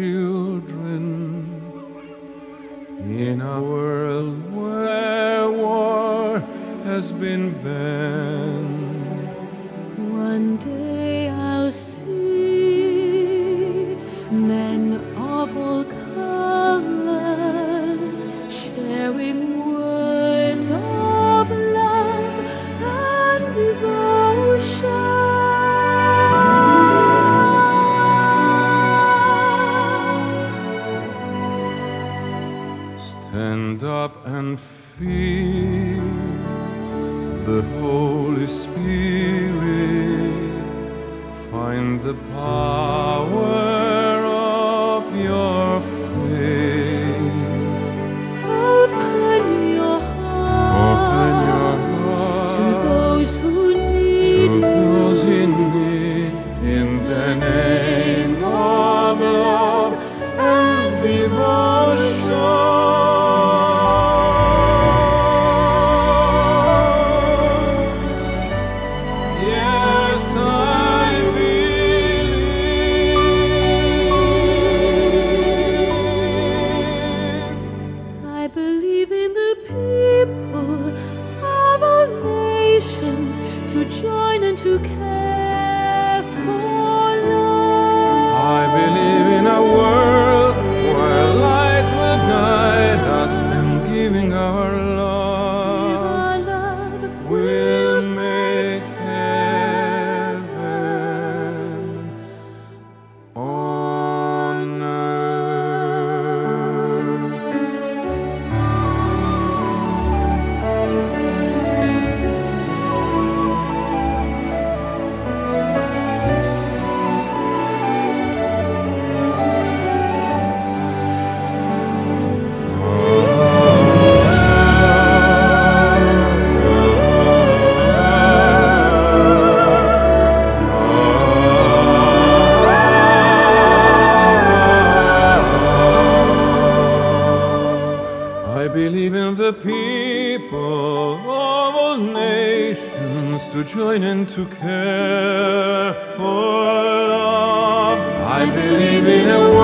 children in a world where war has been banned. One day I'll see men of all colors sharing words of love and devotion. Stand up and feel the Holy Spirit. Find the power of your faith. Open your heart to those who need to those in need, in the name of love and devotion. I believe in the people of all nations to join and to care for love. I believe in a world where light will guide us, and giving our love will make heaven on earth. I believe in the people of all nations to join and to care for love. I believe in a